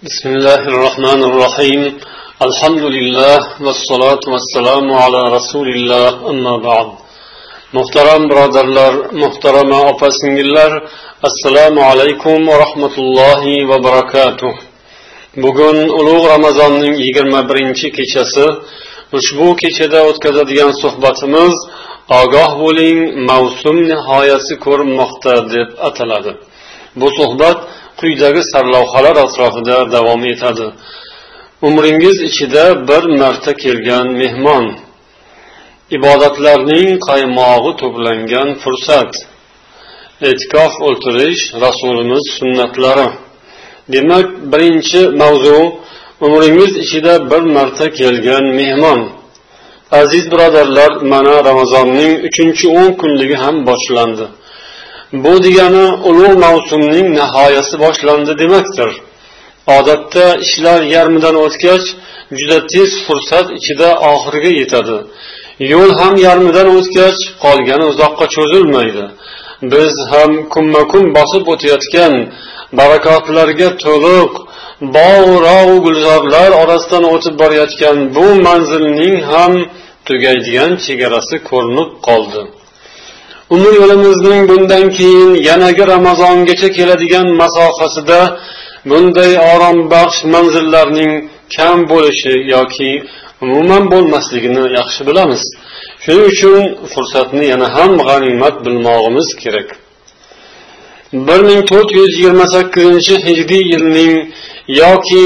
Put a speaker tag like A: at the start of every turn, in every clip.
A: بسم الله الرحمن الرحيم الحمد لله والصلاة والسلام على رسول الله أما بعد Muhtaram birodarlar, muhtarama opa-singillar, assalomu alaykum va rahmatullohi va barakatuh. Bugun ulug' Ramazonning 21-kechasi. Ushbu kechada o'tkazadigan suhbatimiz Ogoh bo'ling, mavsum nihoyasi ko'rinmoqda deb ataladi. Bu suhbat quyidagi sarlavhalar atrofida davom etadi. Umringiz ichida bir marta kelgan mehmon, ibodatlarning qaymog'i to'plangan fursat, e'tikof o'tirish Rasulimiz sunnatlari. Demak, birinchi mavzu umringiz ichida bir marta kelgan mehmon. Aziz birodarlar, mana Ramazonning 3-10 kunligi ham boshlandi. Bu degani ulug' mavsumning nihoyasi boshlandi demakdir. Odatda ishlar yarmidan o'tgach, juda tez fursat ichida oxiriga yetadi. Yo'l ham yarmidan o'tgach, qolgani uzoqqa cho'zilmaydi. Biz ham kunma-kun bosib o'tayotgan barakotlarga to'liq bog'-rog' gulzorlar orasidan o'tib borayotgan bu manzilning ham tugaydigan chegarasi ko'rinib qoldi. Umr yo'limizning bundan keyin yanagi Ramazongacha keladigan masofasida bunday orombaxsh manzillarning kam bo'lishi yoki umuman bo'lmasligini yaxshi bilamiz. Shuning uchun fursatni yana ham g'animat bilmog'imiz kerak. 1428-hijriy yilning yoki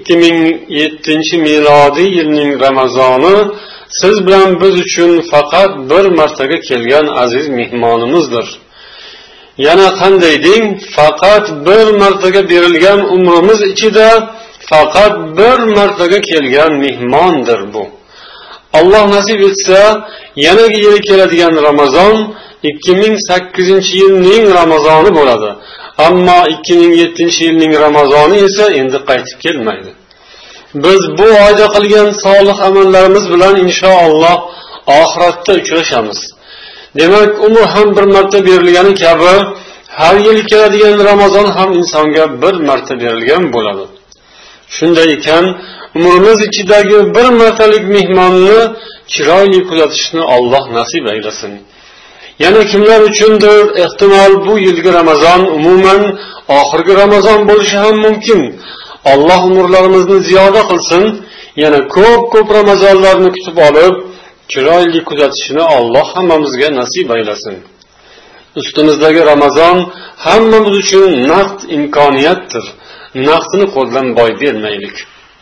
A: 2007-milodiy yilning Ramazoni siz bilan biz uchun faqat bir martaga kelgan aziz mehmonimizdir. Yana qanday deng, faqat bir martaga berilgan umrimiz ichida faqat bir martaga kelgan mehmondir bu. Alloh nasib etsa, yanagi yil keladigan Ramazon 2008-yilning Ramazoni bo'ladi. Ammo 2007-yilning Ramazoni esa endi qaytib kelmaydi. Biz bu oyda qilgan solih amallarimiz bilan inshaalloh oxiratda uchrashamiz. Demak, umr ham bir marta berilgani kabi, har yil keladigan Ramazon ham insonga bir marta berilgan bo'ladi. Shunday ekan, umrimiz ichidagi bir martalik mehmonni chiroyli kuzatishni Alloh nasib aylasin. Yana kimlar uchundir ehtimol bu yilgi Ramazon umuman oxirgi Ramazon bo'lishi ham mumkin. Alloh umrlarimizni ziyoda qilsin. Yana ko'p Ramazonlarni kutib olib, chiroyli kuzatishni Alloh hammamizga nasib aylasin. Ustimizdagi Ramazon hammamiz uchun naqd imkoniyatdir. Naqdni qo'ldan boy bermaylik.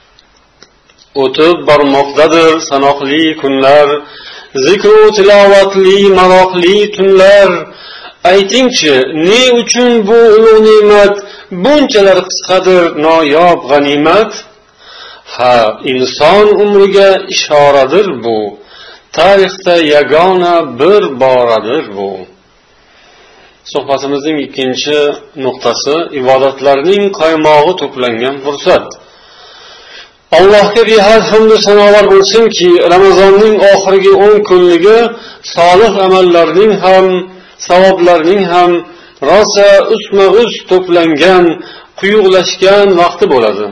A: O'tib bormoqdadir sanoqli kunlar, zikru tilovatli maroqli tunlar. Aytingchi, ne uchun bu ulug' ne'mat bunchalar qisqadir noyob g'animat? Ha, inson umriga ishoradir bu. Tarixda yagona bir boradir bu. Suhbatimizning ikkinchi nuqtasi ibodatlarning qaymog'i to'plangan fursat. Allohga behad hamd va sanolar bo'lsinki, Ramazonning oxirgi 10 kunligi solih amallarning ham, savoblarning ham rosa usma-us to'plangan, quyuqlashgan vaqti bo'ladi.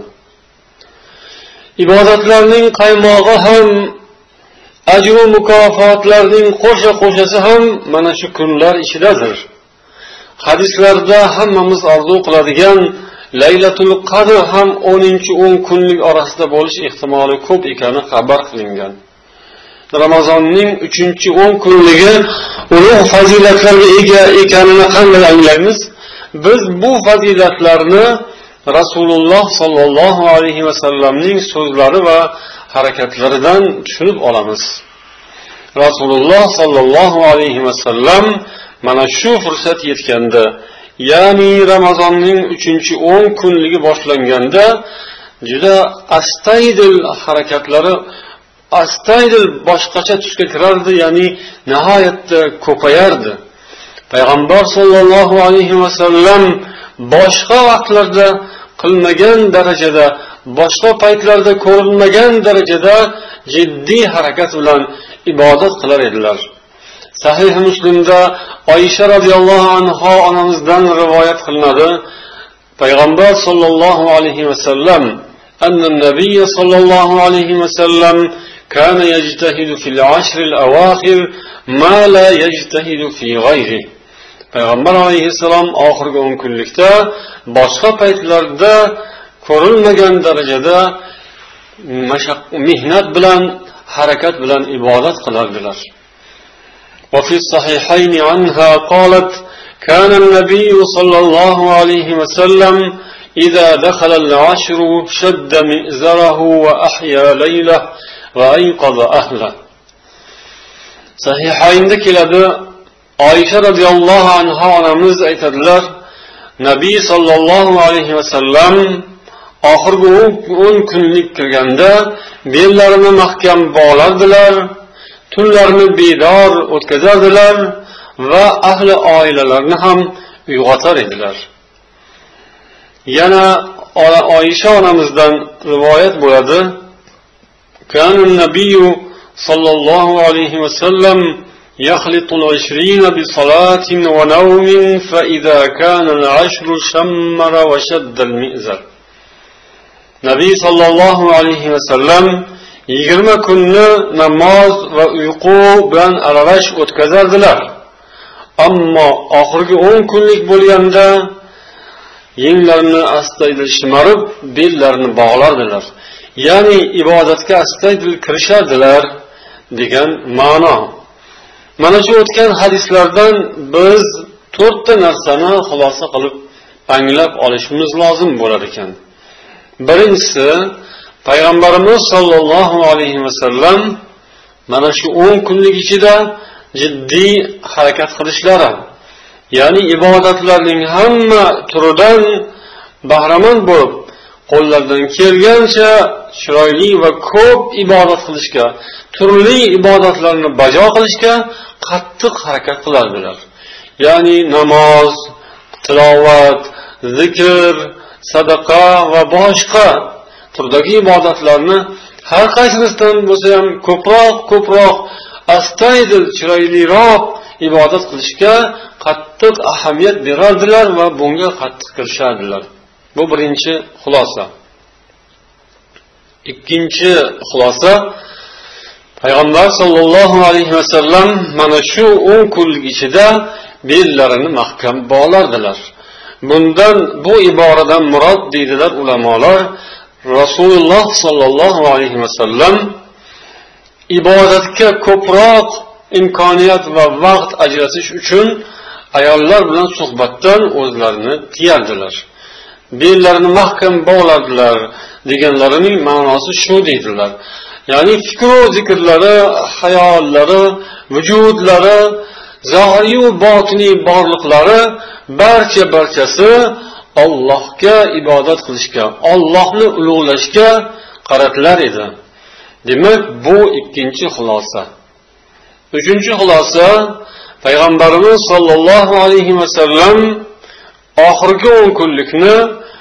A: Ibodatlarning qaymog'i ham, ajr va mukofotlarning qo'shasi ham mana shu kunlar ichidadir. Hadislarda hammamiz orzu qiladigan Laylatul Qadr ham 10 kunlik orasida bo'lish ehtimoli ko'p ekani xabar qilingan. Ramazonning 3-10 kunligi ulug' fazilatlarga ega ekanini qanday anglaymiz? Biz bu fazilatlarni Rasululloh sallallohu alayhi va sallamning so'zlari va harakatlaridan tushunib olamiz. Rasululloh sallallohu alayhi va sallam mana shu fursat yetganda, ya'ni Ramazonning 3-10 kunligi boshlanganda juda astaydil harakatlari astaydil boshqacha tusga kirardi, ya'ni nihoyatda ko'payardi. Payg'ambar sallallohu alayhi va sallam boshqa vaqtlarda qilmagan darajada, boshqa paytlarda ko'rilmagan darajada jiddiy harakat bilan ibodat qilar edilar. Sahih Muslimda Oysha radhiyallohu anha onamizdan rivoyat qilinadi. payg'ambar sollallohu alayhi vasallam أن النبي صلى الله عليه وسلم كان يجتهد في العشر الأواخر ما لا يجتهد في غيره. Payg'ambar alayhissalom oxirgi 10 kunlikda boshqa paytlarda ko'rilmagan darajada mehnat bilan, harakat bilan ibodat qilardilar. وفي الصحيحين عنها قالت كان النبي صلى الله عليه وسلم إذا دخل العشر شد مئزره وأحيا ليله وأيقظ أهله. Sahihayinde keladi, Oyisha radhiyallohu anha onamiz aytadilar, Nabiy sallallohu alayhi vasallam oxirgi 10 kunlik kirganda bellarini mahkam bog'lardilar, tunlarni bedor o'tkazardilar va ahli oilalarni ham uyg'otar edilar. Yana Oyisha onamizdan rivoyat bo'ladi, كان النبي صلى الله عليه وسلم يخلط العشرين بصلاة ونوم فإذا كان العشر شمر وشد المئزر. Nabiy sallallohu alayhi vasallam 20 kunni namoz va uyqu bilan aralash o'tkazardilar. Ammo oxirgi 10 kunlik bo'lganda yenglarini astaydil shimarib, bellarini bog'lardilar. Ya'ni ibodatga astaydil kirishardilar degan ma'no. Mana shu o'tgan hadislardan biz 4 ta narsani xulosa qilib anglab olishimiz lozim bo'lar ekan. Birinchisi, payg'ambarimiz sollallohu alayhi vasallam mana shu 10 kunlik ichida jiddiy harakat qilishlari, ya'ni ibodatlarning hamma turidan bahramand bo'lib, qo'llaridan kelgancha chiroyli va ko'p ibodat qilishga, turli ibodatlarni bajo qilishga qattiq harakat qilardilar. Ya'ni namoz, tilovat, zikr, sadaqa va boshqa turdagi ibodatlarni har qaysisidan bo'lsa ham ko'proq astaydil chiroyliroq ibodat qilishga qattiq ahamiyat berardilar va bunga qattiq kirishardilar. Bu birinchi xulosa. Ikkinchi xulosa, payg'ambar sollallohu alayhi vasallam mana shu 10 kunlik ichida bellarini mahkam bog'lardilar. Bundan bu iboradan murod deydilar ulamolar, Rasululloh sollallohu alayhi vasallam ibodatga ko'proq imkoniyat va vaqt ajratish uchun ayollar bilan suhbatdan o'zlarini tiyardilar. Bellarini mahkam bog'lardilar deganlarining ma'nosi shu deydilar. Ya'ni fikr va zikrlari, hayollari, vujudlari, zohiriy va botiniy borliqlari barchasi Allohga ibodat qilishga, Allohni ulug'lashga qaratilar edi. Demak, bu ikkinchi xulosa. Uchinchi xulosa, payg'ambarimiz sollallohu alayhi vasallam oxirgi 10 kunlikni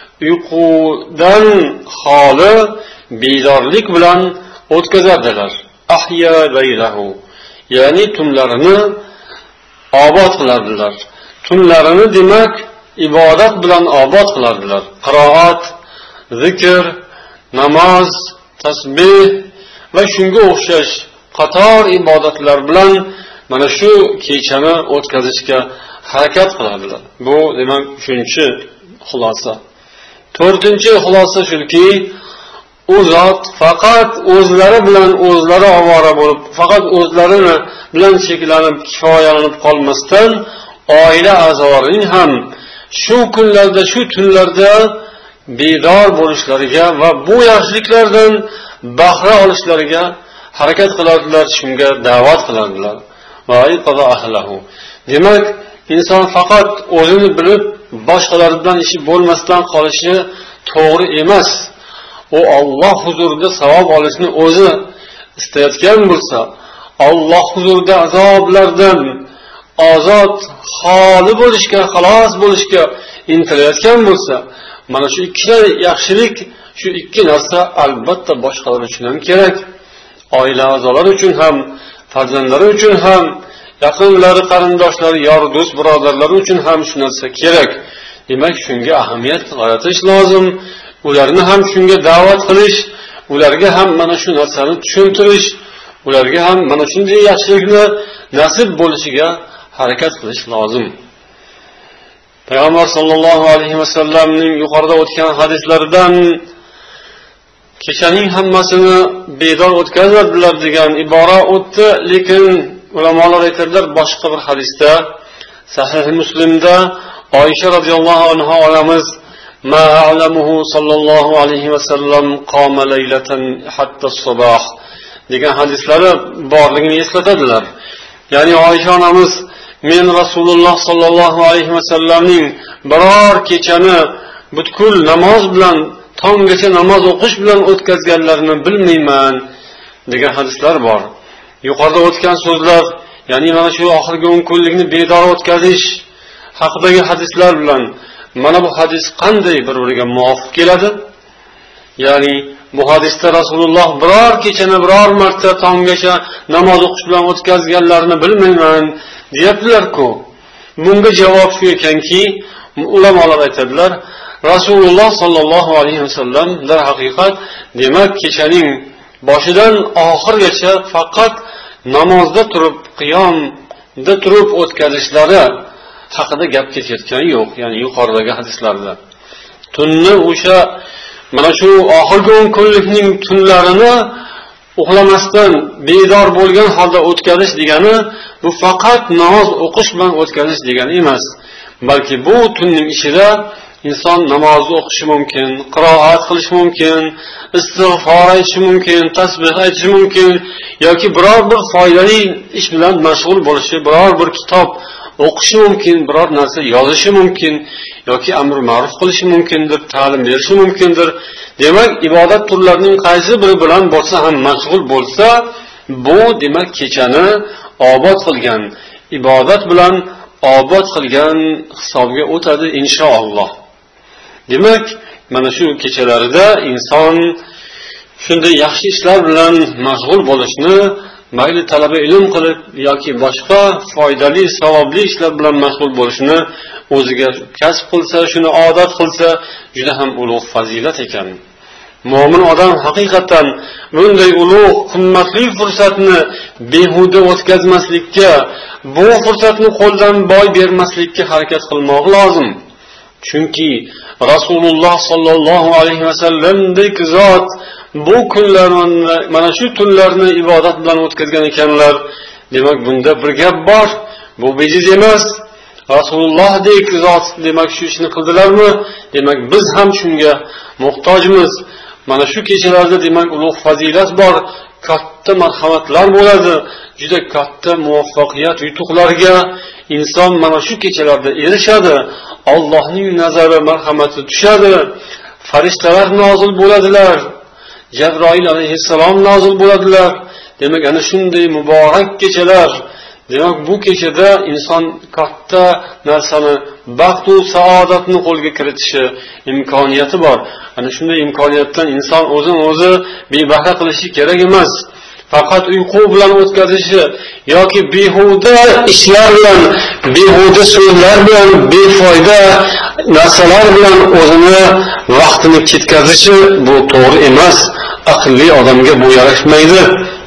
A: uyqudan xoli bedorlik bilan o'tkazardilar. Ahya laylahu, ya'ni tunlarini obod qilardilar. Tunlarini demak ibodat bilan obod qilardilar. Qiroat, zikr, namoz, tasbih va shunga o'xshash qator ibodatlar bilan mana shu kechani o'tkazishga harakat qilardilar. Bu demak 3-chi xulosa. 4-chi xulosa shuki, u zot faqat o'zlari bilan o'zlari ovora bo'lib, faqat o'zlari bilan cheklanib, kifoyalanib qolmasdan, oila a'zolarining ham shu kunlarda, shu tunlarda bedor bo'lishlariga va bu yaxshiliklardan bahra olishlariga harakat qilardilar, shunga da'vat qilardilar. Va ayqaza ahlahu. Demak, inson faqat o'zini bilib boshqalardan ishi bo'lmasdan qolishi to'g'ri emas. U Alloh huzurida savob olishni o'zi istayotgan bo'lsa, Alloh huzurida azoblardan ozod, xoli bo'lishga, xalos bo'lishga intilayotgan bo'lsa, mana shu ikkita yaxshilik, shu ikki narsa albatta boshqalar uchun ham kerak. Oila a'zolari uchun ham, farzandlari uchun ham, yaqinlari, qarindoshlari, yor do'st birodarlari uchun ham shu narsa kerak. demak shunga ahamiyat qaratish lozim. Ularni ham shunga da'vat qilish, ularga ham mana shu narsani tushuntirish, ularga ham mana shunday yaxshilikni nasib bo'lishiga harakat qilish lozim. Payg'ambar sollallohu alayhi vasallamning yuqorida o'tgan hadislaridan kechaning hammasini bedor o'tkazadilar degan ibora o'tdi, lekin ulamolar aytadilar boshqa bir hadisda Sahih Muslimda Oysha radhiyallohu anha onamiz ma a'lamuhu sallallohu alayhi vasallam qama laylatan hatta sabah degan hadislari borligini eslatadilar. Ya'ni Oysha onamiz men Rasululloh sallallohu alayhi vasallamning biror kechani butkul namoz bilan tonggacha namoz o'qish bilan o'tkazganlarini bilmayman degan hadislar bor. Yuqorida o'tgan so'zlar, ya'ni mana shu oxirgi 10 kunlikni bedor o'tkazish haqidagi hadislar bilan mana bu hadis qanday bir-biriga muvofiq keladi? Ya'ni bu hadisda Rasululloh biror kechani biror marta tonggacha namoz o'qish bilan o'tkazganlarini bilmayman deyaptilar-ku. Bunga javob shu ekanki, ulamolar aytadilar, Rasululloh sallallohu alayhi vasallam dar haqiqat demak kechaning boshidan oxirigacha faqat namozda turib, qiyomda turib o'tkazishlari haqida gap ketayotgani yo'q. Ya'ni yuqoridagi hadislarda tunni o'sha mana shu oxirgi 10 kunlikning tunlarini uxlamasdan bedor bo'lgan holda o'tkazish degani bu faqat namoz o'qish bilan o'tkazish degani emas. Balki bu tunning ichida inson namoz o'qishi mumkin, qiroat qilishi mumkin, istig'for aytishi mumkin, tasbih aytishi mumkin yoki biror bir foydali ish bilan mashg'ul bo'lishi, biror bir kitob o'qishi mumkin, biror narsa yozishi mumkin yoki amr ma'ruf qilishi mumkindir, ta'lim berishi mumkindir. Demak, ibodat turlarining qaysi biri bilan bo'lsa ham mashg'ul bo'lsa, bu demak kechani obod qilgan, ibodat bilan obod qilgan hisobga o'tadi inshaalloh. Demak, mana shu kechalarida inson shunday yaxshi ishlar bilan mashg'ul bo'lishni, mayli talaba ilm qilib yoki boshqa foydali, savobli ishlar bilan mashg'ul bo'lishni o'ziga kasb qilsa, shuni odat qilsa, juda ham ulug' fazilat ekan. Mo'min odam haqiqatan bunday ulug', qimmatli fursatni behuda o'tkazmaslikka, bu fursatni qo'ldan boy bermaslikka harakat qilmoq lozim. Chunki Rasululloh sallallohu alayhi vasallamdek zot bu kunlarni, mana shu tunlarni ibodat bilan o'tkazgan ekanlar. Demak, bunda bir gap bor. Bu bejiz emas. Rasulullоhdek zot demak shu ishni qildilarmi? Demak, biz ham shunga muhtojmiz. Mana shu kechalarda demak ulug' fazilat bor, katta marhamatlar bo'ladi, juda katta muvaffaqiyat, yutuqlarga inson mana shu kechalarda erishadi. Allohning nazari, marhamati tushadi. Farishtalar nozil bo'ladilar. Jabroil alayhissalom nozil bo'ladilar. Demak, ana shunday muborak kechalar. Demak, bu kechada inson katta narsani, baxt va saodatni qo'lga kiritishi imkoniyati bor. Ana shunday imkoniyatdan inson o'zini bebahra qilishi kerak emas. Faqat uyqu bilan o'tkazishi yoki behuda ishlar bilan, behuda so'zlar bilan, befoyda narsalar bilan o'zini vaqtini ketkazishi bu to'g'ri emas. Aqlli odamga bu yarashmaydi.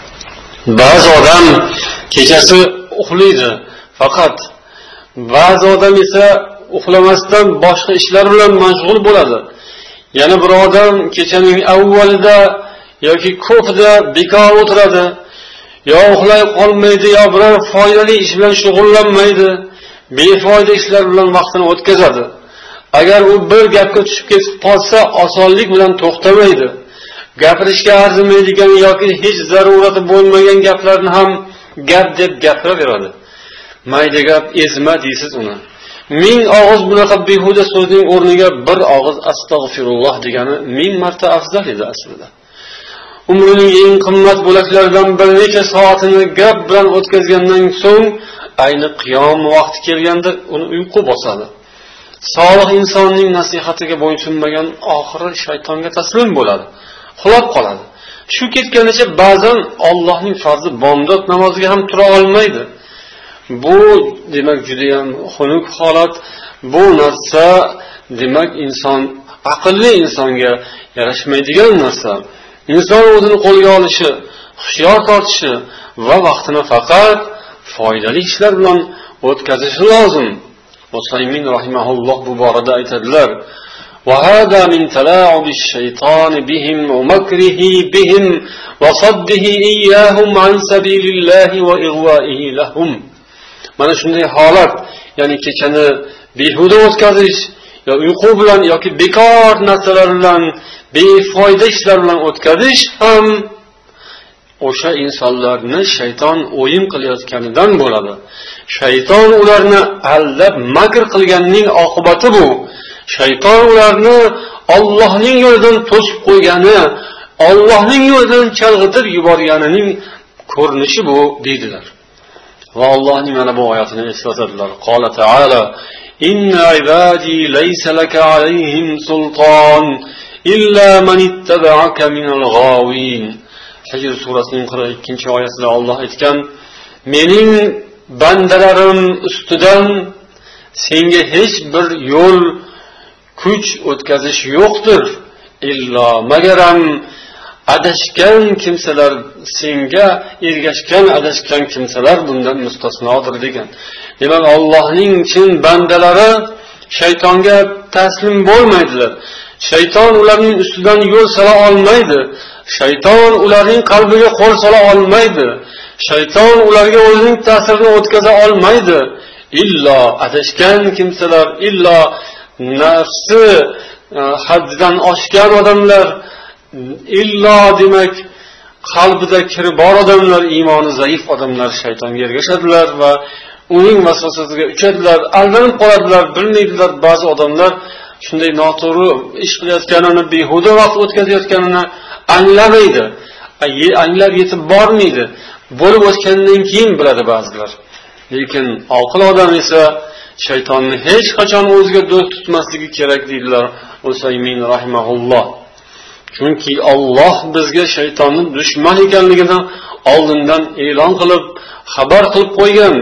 A: Ba'zi odam kechasi uxlaydi, faqat ba'zi odam esa uxlamasdan boshqa ishlar bilan mashg'ul bo'ladi. Yana bir odam kechaning avvalida yoki ko'pida bekor o'tiradi, yo uxlay qolmaydi, yo biror foydali ish bilan shug'ullanmaydi, befoyda ishlar bilan vaqtini o'tkazadi. Agar u bir gapga tushib ketib qolsa, osonlik bilan to'xtamaydi. Gapirishga arzimaydigan yoki hech zarurati bo'lmagan gaplarni ham gap deb gapiraveradi. Mayda gap ezma deysiz uni. 1000 og'iz bunaqa behuda so'zning o'rniga bir og'iz astag'firulloh degani 1000 marta afzal edi aslida. Umrining eng qimmat bo'laklaridan bir necha soatini gap bilan o'tkazgandan so'ng ayni qiyom vaqti kelganda uni uyqu bosadi. Solih insonning nasihatiga bo'ysunmagan oxiri shaytonga taslim bo'ladi, xulab qoladi. Shu ketganicha ba'zan Allohning farzi bomdod namoziga ham tura olmaydi. Bu demak juda ham xunuk holat. Bu narsa demak inson aqlli insonga yarashmaydigan narsa. Inson o'zini qo'lga olishi, hushyor tortishi va vaqtini faqat foydali ishlar bilan o'tkazishi lozim. Usaymin rahimahulloh bu borada aytadilar: وهذا من تلاعب الشيطان بهم ومكره بهم وصده إياهم عن سبيل الله وإغوائه لهم. Mana shunday holat, ya'ni kechani behuda o'tkazish, yo uyqu bilan yoki bekor narsalar bilan, befoyda ishlar bilan o'tkazish ham o'sha insonlarni shayton o'yin qilayotganidan bo'ladi. Shayton ularni aldab makr qilganning oqibati bu. Shayton ularni Allohning yo'lidan to'sib qo'ygani, Allohning yo'lidan chalg'itib yuborganining ko'rinishi bu deydilar. Va Allohning mana bu oyatini eslatadilar. Qala ta'ala: "Inna ibadi laysa laka alayhim sultan illa man ittaba'aka minal ghawin." Hijr surasining 42-oyatida Alloh aytgan: "Mening bandalarim ustidan senga hech bir yo'l kuch o'tkazish yo'qdir, illo magaram adashgan kimsalar, senga ergashgan adashgan kimsalar bundan mustasnodir" degan. Demak, Allohning chin bandalari shaytonga taslim bo'lmaydilar. Shayton ularning ustidan yo'l sola olmaydi. Shayton ularning qalbiga qo'l sola olmaydi. Shayton ularga o'zining ta'sirini o'tkaza olmaydi. Illo adashgan kimsalar, illo nafsi haddidan oshgan odamlar, illo demak qalbida kiri bor odamlar, iymoni zaif odamlar shaytonga ergashadilar va uning vasvasasiga uchadilar, aldanib qoladilar, bilmaydilar. Ba'zi odamlar shunday noto'g'ri ish qilayotganini, behuda vaqt o'tkazayotganini anglamaydi, anglab yetib bormaydi. Bo'lib o'tgandan keyin biladi ba'zilar. Lekin oqil odam esa shaytonni hech qachon o'ziga do'st tutmasligi kerak deydilar Usaymin rahimahulloh. Chunki Alloh bizga shaytonning dushman ekanligini oldindan e'lon qilib, xabar qilib qo'ygan.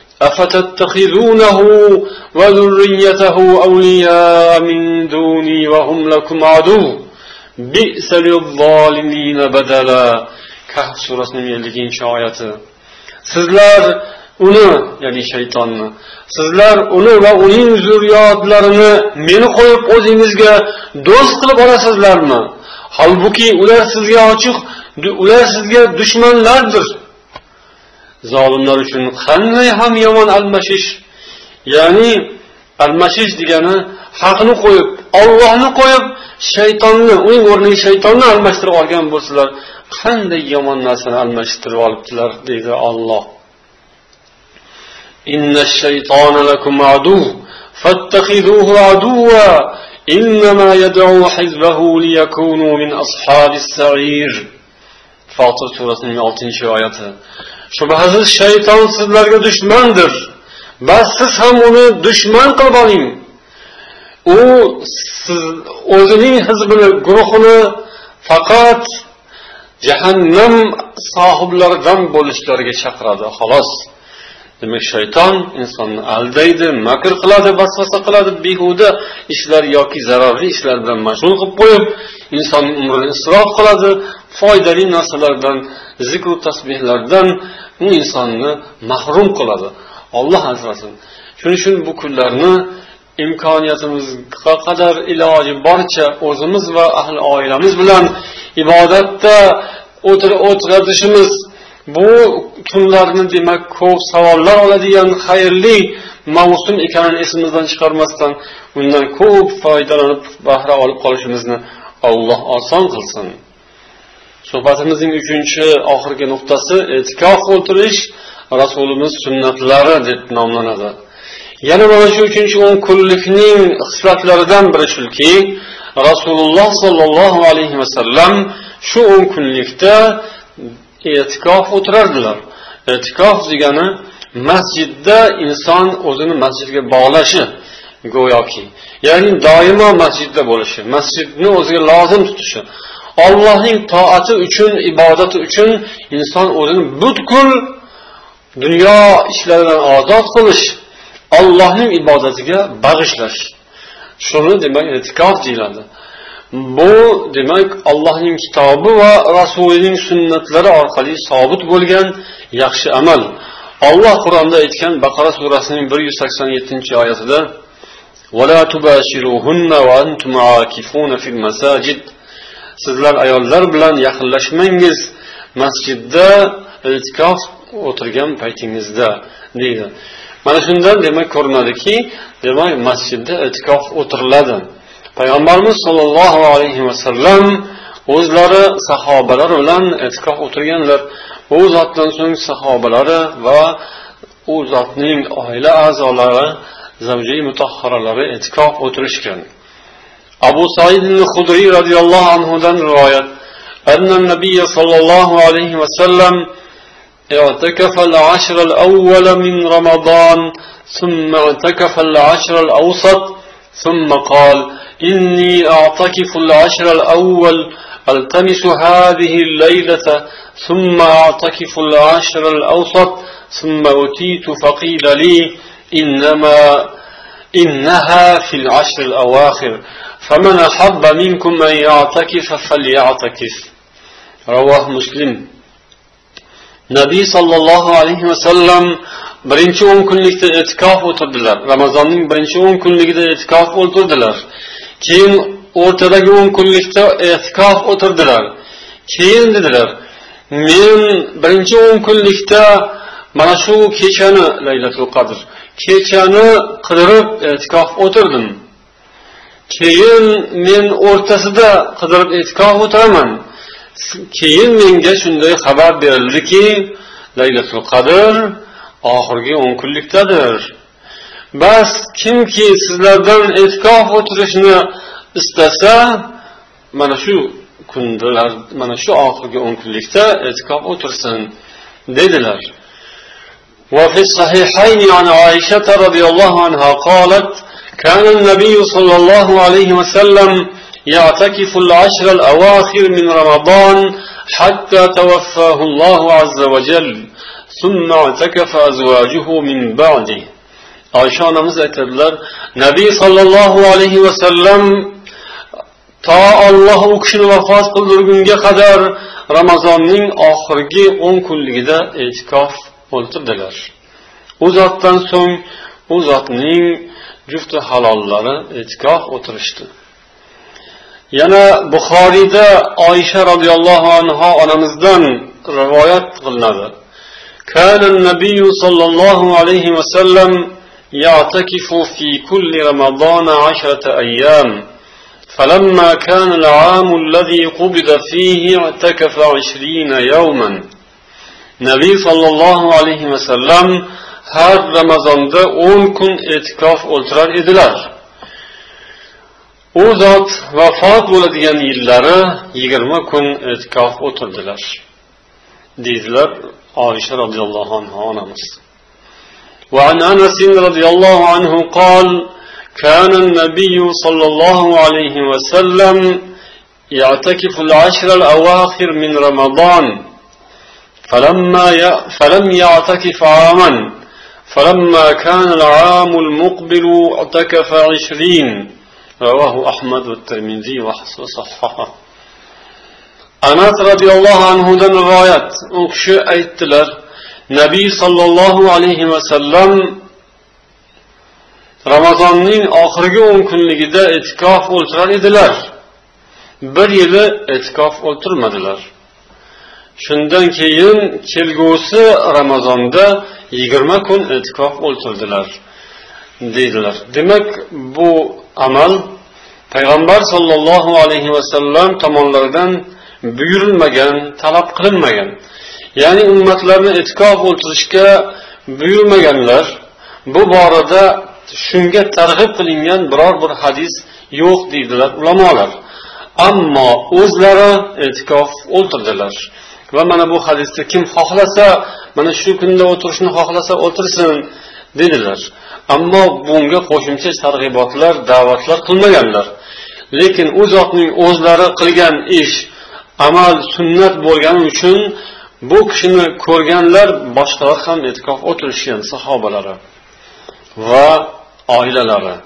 A: Afatattakhizunahu va zurriyatahu awliya min duni va hum lakum adu. Bi'sa lil-zolimin badala. Kahf surasining 50-oyati. Sizlar uni, ya'ni shaytonni, sizlar uni va uning zurriyotlarini meni qo'yib o'zingizga do'st qilib olasizlarmi? Halbuki ular sizga ochiq, ular sizga dushmanlardir. Zolimlar uchun qanday ham yomon almashish, ya'ni almashish degani haqni qo'yib, Allohni qo'yib, shaytonni, uning o'rniga shaytonni almashtirib olgan bo'lsalar, qanday yomon narsani almashtirib olibdilar deydi Alloh. Inna ash-shaytona lakum adu fattakhiduhu aduwwa innama yad'u hizbahu liyakunu min ashabis sa'ir. Fatir surasining 6-oyati. Shubhasiz shayton sizlarga dushmandir. Bas siz ham uni dushman qilib oling. U siz o'zining hizbini, guruhini faqat jahannam sohiblaridan bo'lishlariga chaqiradi, xolos. Demak, shayton insonni aldaydi, makr qiladi, vasvasa qiladi, behuda ishlar yoki zararli ishlar bilan mashg'ul qilib qo'yib, insonning umrini isrof qiladi, foydali narsalardan, zikr va tasbihlardan u insonni mahrum qiladi. Alloh asrasin. Shuning uchun bu kunlarni imkoniyatimizga qadar iloji boricha o'zimiz va ahli oilamiz bilan ibodatda o'tkazishimiz, bu kunlarni demak ko'p savollar oladigan xayrli mavsum ekanini esimizdan chiqarmasdan undan ko'p foydalanib bahra olib qolishimizni Alloh oson qilsin. Suhbatimizning 3-oxirgi nuqtasi e'tikof o'tirish Rasulimiz sunnatlari deb nomlanadi. Yana mana shu 3-10 kunlikning xislatlaridan biri shuki, Rasululloh sollallohu alayhi vasallam shu 10 kunlikda e'tikof o'tirardilar. E'tikof degani masjidda inson o'zini masjidga bog'lashi go'yoki. Ya'ni doimo masjidda bo'lishi, masjidni o'ziga lozim tutishi. Allohning toati uchun, ibodati uchun inson o'zini butkul dunyo ishlaridan ozod qilish, Allohning ibodatiga bag'ishlash. Shuni demak e'tikof deyiladi. Bu demak Allohning kitobi va rasulining sunnatlari orqali sobit bo'lgan yaxshi amal. Alloh Qur'onda aytgan Baqara surasining 187-oyatida: "Va la tubashiruhunna va antum aakifuna fil masajid." Sizlar ayollar bilan yaqinlashmangiz masjidda e'tikof o'tirgan paytingizda deydi. Mana shundan demak ko'rinadiki, demak masjidda e'tikof o'tiriladi. Payg'ambarimiz sollallohu alayhi vasallam o'zlari sahobalar bilan e'tikof o'tirganlar. U zotdan so'ng sahobalari va u zotning oila a'zolari, zavjiy mutahharalari e'tikof o'tirishgan. Abu Said al-Khudri radhiyallohu anhu dan rivoyat: "Anna an-nabiy sallallohu alayhi vasallam i'takafa al-'ashr al-awwal min Ramadan, thumma i'takafa al-'ashr al-awsat, thumma qala: إني أعتكف العشر الأول ألتمس هذه الليلة ثم أعتكف العشر الأوسط ثم أتيت فقيل لي إنها في العشر الأواخر فمن أحب منكم أن يعتكف فليعتكف." رواه مسلم. Nabiy sallallohu alayhi vasallam birinchi 10 kunlikda e'tikof o'tirdilar. Ramazonning birinchi 10 kunligida e'tikof o'tirdilar. Keyin o'rtadagi 10 kunlikda e'tikof o'tirdilar. Keyin dedilar: "Men birinchi 10 kunlikda mana shu kechani, Laylatul Qadr kechani qidirib e'tikof o'tirdim. Keyin men o'rtasida qidirib e'tikof o'tiraman. Keyin menga shunday xabar berildiki, Laylatul Qadr oxirgi 10 kunlikdadir. Bas kimki sizlardan e'tikof o'tirishni istasa, mana shu kundalar, mana shu oxirgi 10 kunlikda e'tikof o'tirsin" dedilar. Wa fi sahihayn an Aisha radhiyallohu anha qalat: "Kana an-nabiy sallallohu alayhi wa sallam ya'takifu al-'ashr al-awakhir min Ramadan hatta tawaffahu Alloh azza wa jalla, thumma i'takafa azwajuhu min ba'dihi." Oysha onamiz aytadilar, Nabiy sallallohu alayhi va sallam to Alloh u kishini vafot qildirgunga qadar Ramazonning oxirgi 10 kunligida e'tikof o'tirdilar. U zotdan so'ng u zotning jufti halollari e'tikof o'tirishdi. Yana Buxoriyda Oysha radhiyallohu anha onamizdan rivoyat qilinadi. Kana an-nabiy sallallohu alayhi va sallam يعتكف في كل رمضان 10 أيام فلما كان العام الذي قبض فيه اعتكف 20 يوما. Nabiy sallallohu alayhi va sallam har Ramazonda 10 kun e'tikof o'tirar edilar. U zot vafot bo'ladigan yillari 20 kun e'tikof o'tirdilar deydilar Oysha radhiyallohu anha onamiz. وعن أنس رضي الله عنه قال: كان النبي صلى الله عليه وسلم يعتكف العشر الأواخر من رمضان فلم يعتكف عاما فلما كان العام المقبل اعتكف 20. رواه أحمد والترمذي وصححه. Anas radhiyallohu anhu dan rivoyat. U kishi aytdilar: Nabiy sallallohu alayhi va sallam Ramazonning oxirgi 10 kunligida e'tikof o'tirar edilar. Bir yili e'tikof o'tirmadilar. Shundan keyin kelgusi Ramazonda 20 kun e'tikof o'tirdilar deydilar. Demak, bu amal payg'ambar sallallohu alayhi va sallam tomonidan buyurilmagan, talab qilinmagan. Ya'ni ummatlarni e'tikof o'tirishga buyurmaganlar. Bu borada shunga targ'ib qilingan biror bir hadis yo'q deydilar ulamolar. Ammo o'zlari e'tikof o'tirdilar. Va mana bu hadisda kim xohlasa, mana shu kunda o'tirishni xohlasa o'tirsin dedilar. Ammo bunga qo'shimcha targ'ibotlar, da'vatlar qilmaganlar. Lekin u zotning o'zlari qilgan ish, amal sunnat bo'lgani uchun bu kishini ko'rganlar boshqalar ham e'tikof o'tirishgan sahobalari va oilalari.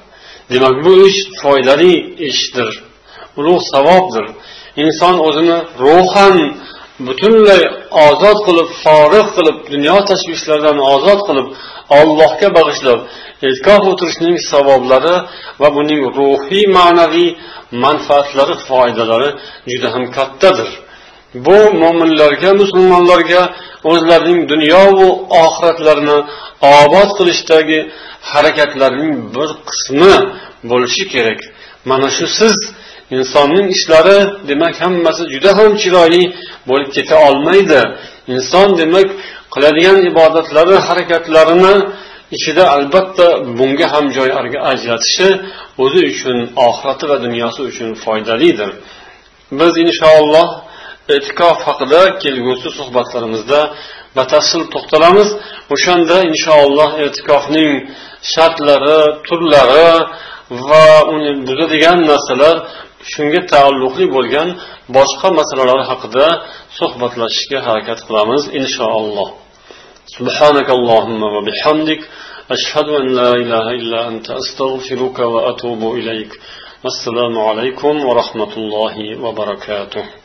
A: Demak, bu ish foydali ishdir, ulug' savobdir. Inson o'zini ruhan butunlay ozod qilib, forig' qilib, dunyo tashvishlaridan ozod qilib, Allohga bag'ishlab e'tikof o'tirishning savoblari va buning ruhiy, ma'naviy manfaatlari, foydalari juda ham kattadir. Bu mo'minlarga, musulmonlarga o'zlarining dunyo va oxiratlarini obod qilishdagi harakatlarining bir qismi bo'lishi kerak. Mana shu siz insonning ishlari demak hammasi juda ham chiroyli bo'lib keta olmaydi. Inson demak qiladigan ibodatlari, harakatlarini ichida albatta bunga ham joy ajratishi o'zi uchun, oxirati va dunyosi uchun foydalidir. Biz inshaalloh e'tikof haqida kelgusi suhbatlarimizda batafsil to'xtalamiz. O'shanda inshaalloh e'tikofning shartlari, turlari va uni buzadigan narsalar, shunga taalluqli bo'lgan boshqa masalalar haqida suhbatlashishga harakat qilamiz inshaalloh. Subhanakallohumma va bihamdik ashhadu an la ilaha illa anta astaghfiruka va atubu ilayk. Assalomu alaykum va rahmatullohi va barakatuh.